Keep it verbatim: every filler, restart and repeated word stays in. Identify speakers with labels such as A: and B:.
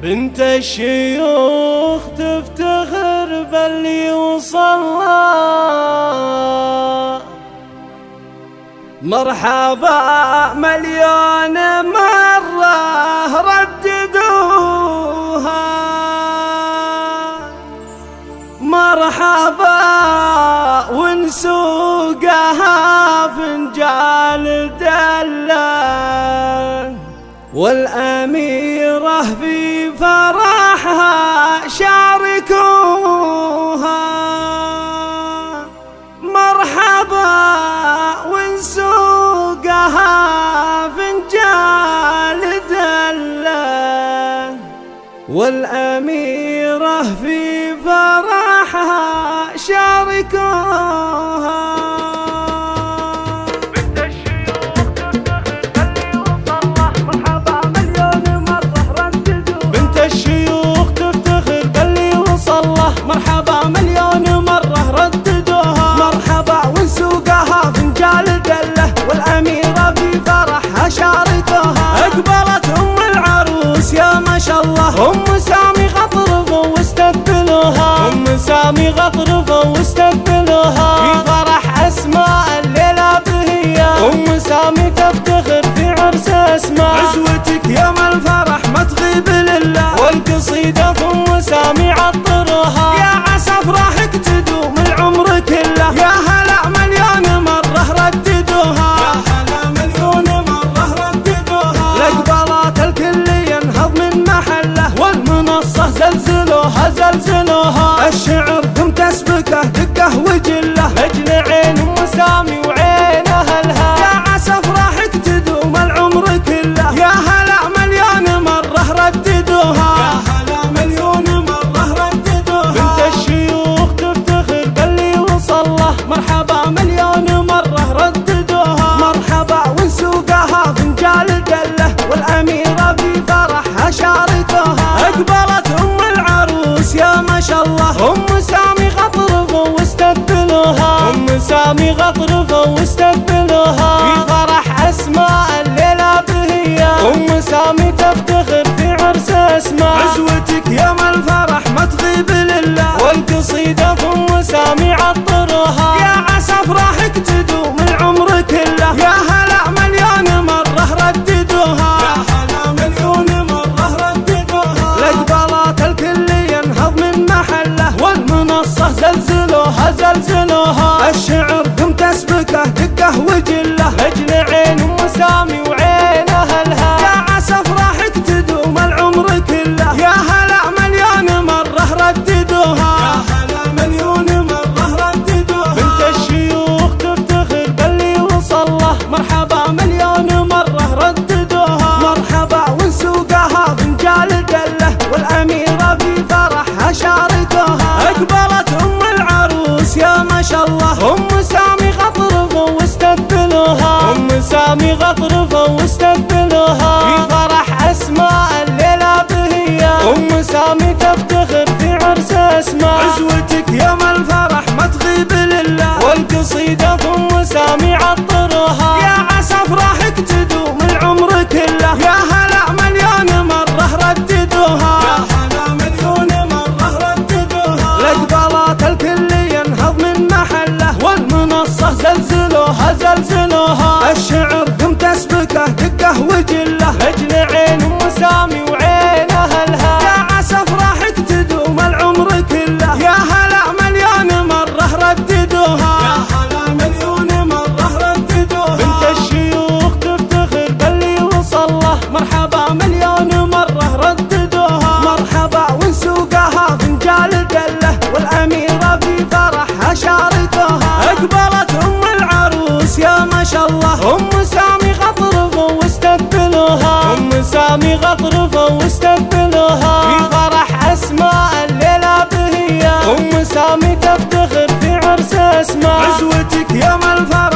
A: بنت الشيوخ تفتخر باللي وصلها، مرحبا مليون مرة رددوها، مرحبا ونسوقها فنجال دلة، والأميرة في فرحها شاركوها، مرحبا ونسوقها فنجال دلة، والأميرة في فرحها شاركوها. مرحبا مليون مرة رددوها، مرحبا ونسوقها فنجال دلة، والأميرة في فرحها شاركوها. اقبلت أم العروس يا ما شاء الله، أم سامي غطرفوا واستقبلوها، أم سامي غطرفوا واستقبلوها، في فرح أسماء الليلة بهية، أم سامي تفتخر في عرس أسماء، عزوتك يوم الفرح ما تغيب لله، والقصيدة في أم سامي عطروها، يا عسى افراحك تدوم العمر كله، يا هلا مليون مرة رددوها، يا هلا مليون مرة رددوها، الاقبالات الكل ينهض من محله، والمنصة زلزلوها زلزلوها، الشعر قم تسبكه دقه وجله، اجل عين ام سامي وعين اهلها، يا عسى افراحك تدوم العمر كله، يا هلا مليون مرة رددوها، يا هلا مليون مرة رددوها. بنت الشيوخ تفتخر باللي وصله، مرحبا مليون مرة رددوها، مرحبا ونسوقها فنجال دلة، والأميرة في فرحها شاركوها. اقبلت أم العروس يا ما شاء الله، أم سامي غطرفوا واستقبلوها، أم سامي غطرفوا واستقبلوها، في فرح أسماء الليلة بهية، أم سامي تفتخر في عرس أسماء، عزوتك يوم الفرح ما تغيب لله، والقصيدة في أم سامي عطروها، يا عسى افراحك تدوم العمر كله، يا هلا مليون مرة رددوها، يا هلا مليون مرة رددوها، الاقبالات الكل ينهض من محله، والمنصة زلزلوها زلزلوها، الشعر قم تسبكه دقه وجله، اجل عين ام سامي وعين اهلها، يا عسى افراحك تدوم العمر كله، يا هلا مليون مرة رددوها، يا هلا مليون مرة رددوها. بنت الشيوخ تفتخر باللي وصله، مرحبا مليون مرة رددوها، مرحبا ونسوقها فنجال دلة، والأميرة في فرحها شاركوها. اقبلت أم العروس يا ما شاء الله، أم سامي غطرفوا واستقبلوها، أم سامي غطرفوا واستقبلوها، في فرح أسماء الليلة بهية، أم سامي تفتخر في عرس أسماء، عزوتك يوم الفرح ما تغيب لله، والقصيدة في أم سامي عطروها، يا عسى افراحك تدوم العمر كله، يا هلا مليون مرة رددوها، يا هلا مليون مرة رددوها، الاقبالات الكل ينهض من محله، والمنصة زلزلوها زلزلوها، الشعر قم تسبكه دقه وجله، اجل عين ام سامي وعين اهلها، يا عسى افراحك تدوم العمر كله، يا هلا مليون مرة رددوها، يا هلا مليون مرة رددوها. بنت الشيوخ تفتخر باللي وصله، مرحبا مليون مرة رددوها، مرحبا ونسوقها فنجال دلة، والأميرة في فرحها شاركوها. اقبلت أم العروس يا ما شاء الله، أم سامي غطرفوا واستقبلوها، أم سامي غطرفوا واستقبلوها، في فرح أسماء الليلة بهية، أم سامي تفتخر في عرس أسماء، عزوتك يوم الفرح